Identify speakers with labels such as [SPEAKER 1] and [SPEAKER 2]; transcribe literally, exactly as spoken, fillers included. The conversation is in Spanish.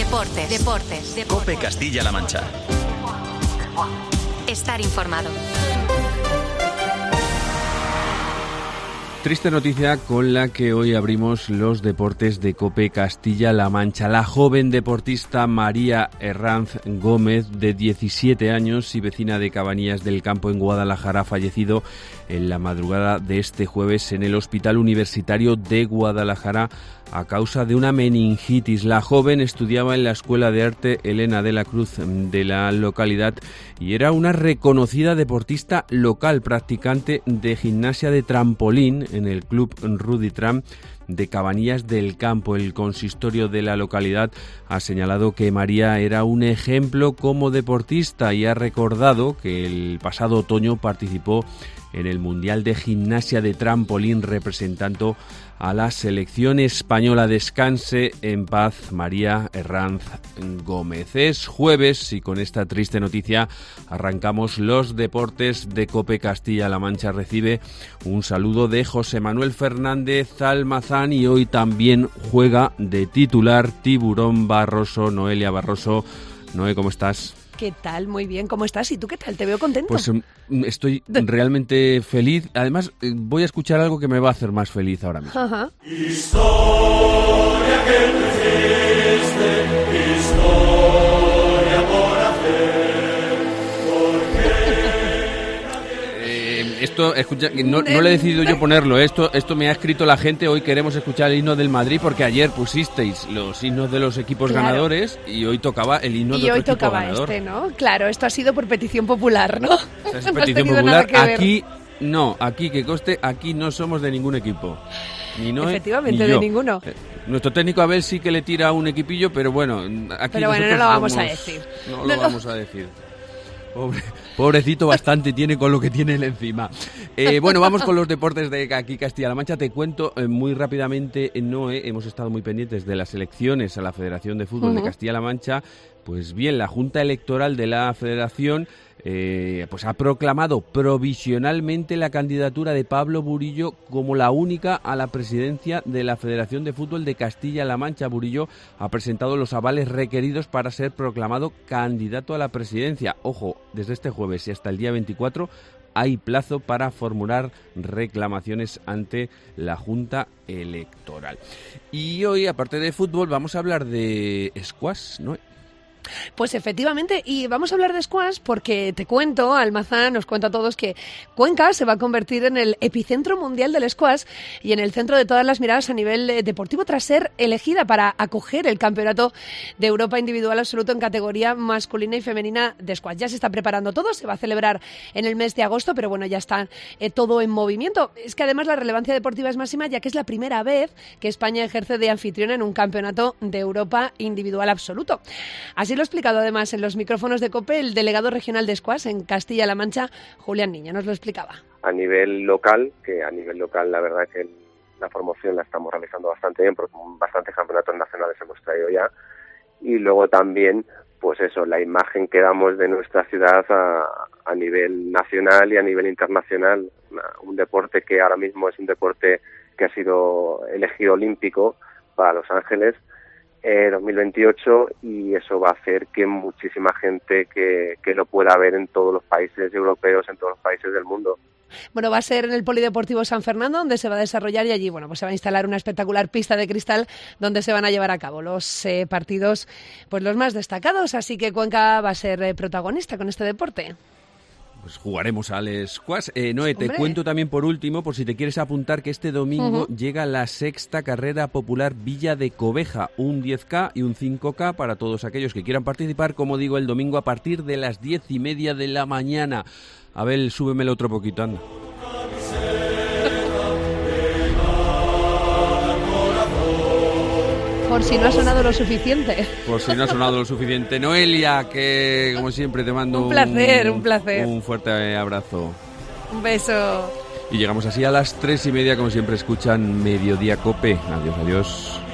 [SPEAKER 1] Deportes, deportes, deportes.
[SPEAKER 2] COPE Castilla-La Mancha.
[SPEAKER 1] Estar informado.
[SPEAKER 3] Triste noticia con la que hoy abrimos los deportes de COPE Castilla-La Mancha. La joven deportista María Herranz Gómez, de diecisiete años y vecina de Cabanillas del Campo en Guadalajara, ha fallecido en la madrugada de este jueves en el Hospital Universitario de Guadalajara a causa de una meningitis. La joven estudiaba en la Escuela de Arte Elena de la Cruz de la localidad y era una reconocida deportista local, practicante de gimnasia de trampolín en el Club Rudy Tram de Cabanillas del Campo. El consistorio de la localidad ha señalado que María era un ejemplo como deportista y ha recordado que el pasado otoño participó en el Mundial de Gimnasia de Trampolín representando a la selección española. Descanse en paz María Herranz Gómez. Es jueves y con esta triste noticia arrancamos los deportes de COPE Castilla-La Mancha. Recibe un saludo de José Manuel Fernández Almazán y hoy también juega de titular Tiburón Barroso, Noelia Barroso. Noé, ¿cómo estás?
[SPEAKER 4] ¿Qué tal? Muy bien, ¿cómo estás? ¿Y tú qué tal? Te veo contento.
[SPEAKER 3] Pues estoy realmente feliz. Además, voy a escuchar algo que me va a hacer más feliz ahora mismo.
[SPEAKER 4] Ajá.
[SPEAKER 5] Historia que no existe, historia por hacer,
[SPEAKER 3] eh, Esto, escucha, no, no le he decidido yo ponerlo. Esto, esto me ha escrito la gente. Hoy queremos escuchar el himno del Madrid porque ayer pusisteis los himnos de los equipos
[SPEAKER 4] Claro.
[SPEAKER 3] ganadores y hoy tocaba el himno
[SPEAKER 4] Y
[SPEAKER 3] de otro
[SPEAKER 4] hoy
[SPEAKER 3] equipo
[SPEAKER 4] tocaba
[SPEAKER 3] ganador.
[SPEAKER 4] este, ¿no? Claro, esto ha sido por petición popular, ¿no?
[SPEAKER 3] Esa es
[SPEAKER 4] No has
[SPEAKER 3] petición
[SPEAKER 4] tenido nada
[SPEAKER 3] popular.
[SPEAKER 4] que ver.
[SPEAKER 3] Aquí no, aquí que conste, aquí no somos de ningún equipo. Ni Noé,
[SPEAKER 4] Efectivamente,
[SPEAKER 3] ni
[SPEAKER 4] de
[SPEAKER 3] yo.
[SPEAKER 4] ninguno.
[SPEAKER 3] Eh, Nuestro técnico Abel sí que le tira a un equipillo, pero bueno, aquí
[SPEAKER 4] Pero bueno,
[SPEAKER 3] nosotros
[SPEAKER 4] no lo vamos a
[SPEAKER 3] somos-
[SPEAKER 4] decir.
[SPEAKER 3] No,
[SPEAKER 4] No
[SPEAKER 3] lo
[SPEAKER 4] lo-
[SPEAKER 3] vamos a decir. Pobre, pobrecito bastante tiene con lo que tiene él encima. Eh, bueno, vamos con los deportes de aquí Castilla-La Mancha. Te cuento eh, muy rápidamente, eh, Noé, hemos estado muy pendientes de las elecciones a la Federación de Fútbol de
[SPEAKER 4] Ujú.
[SPEAKER 3] Castilla-La Mancha. Pues bien, la Junta Electoral de la Federación eh, pues ha proclamado provisionalmente la candidatura de Pablo Burillo como la única a la presidencia de la Federación de Fútbol de Castilla-La Mancha. Burillo ha presentado los avales requeridos para ser proclamado candidato a la presidencia. Ojo, desde este jueves y hasta el día veinticuatro hay plazo para formular reclamaciones ante la Junta Electoral. Y hoy, aparte de fútbol, vamos a hablar de squash, ¿no?
[SPEAKER 4] Pues efectivamente, y vamos a hablar de squash porque te cuento, Almazán nos cuenta a todos que Cuenca se va a convertir en el epicentro mundial del squash y en el centro de todas las miradas a nivel eh, deportivo tras ser elegida para acoger el Campeonato de Europa Individual Absoluto en categoría masculina y femenina de squash. Ya se está preparando todo, se va a celebrar en el mes de agosto, pero bueno, ya está eh, todo en movimiento. Es que además la relevancia deportiva es máxima ya que es la primera vez que España ejerce de anfitriona en un Campeonato de Europa Individual Absoluto. Así lo ha explicado además en los micrófonos de COPE el delegado regional de squash en Castilla-La Mancha, Julián Niño, nos lo explicaba.
[SPEAKER 6] A nivel local, que a nivel local la verdad que la formación la estamos realizando bastante bien, porque bastantes campeonatos nacionales hemos traído ya, y luego también, pues eso, la imagen que damos de nuestra ciudad a, a nivel nacional y a nivel internacional, una, un deporte que ahora mismo es un deporte que ha sido elegido olímpico para Los Ángeles, Eh, dos mil veintiocho, y eso va a hacer que muchísima gente que, que lo pueda ver en todos los países europeos, en todos los países del mundo.
[SPEAKER 4] Bueno, va a ser en el Polideportivo San Fernando donde se va a desarrollar y allí, bueno, pues se va a instalar una espectacular pista de cristal donde se van a llevar a cabo los eh, partidos, pues los más destacados, así que Cuenca va a ser eh, protagonista con este deporte.
[SPEAKER 3] Pues jugaremos al squash. Eh, Noé, te
[SPEAKER 4] Hombre.
[SPEAKER 3] cuento también por último, por si te quieres apuntar, que este domingo
[SPEAKER 4] Ujú.
[SPEAKER 3] llega la sexta carrera popular Villa de Cobeja, un diez K y un cinco K para todos aquellos que quieran participar, como digo, el domingo a partir de las diez y media de la mañana. Abel, súbemelo otro poquito, anda.
[SPEAKER 4] Por si no ha sonado lo suficiente.
[SPEAKER 3] Por si no ha sonado lo suficiente. Noelia, que como siempre te mando
[SPEAKER 4] Un placer, un placer.
[SPEAKER 3] un fuerte abrazo.
[SPEAKER 4] Un beso.
[SPEAKER 3] Y llegamos así a las tres y media, como siempre escuchan Mediodía Cope. Adiós, adiós.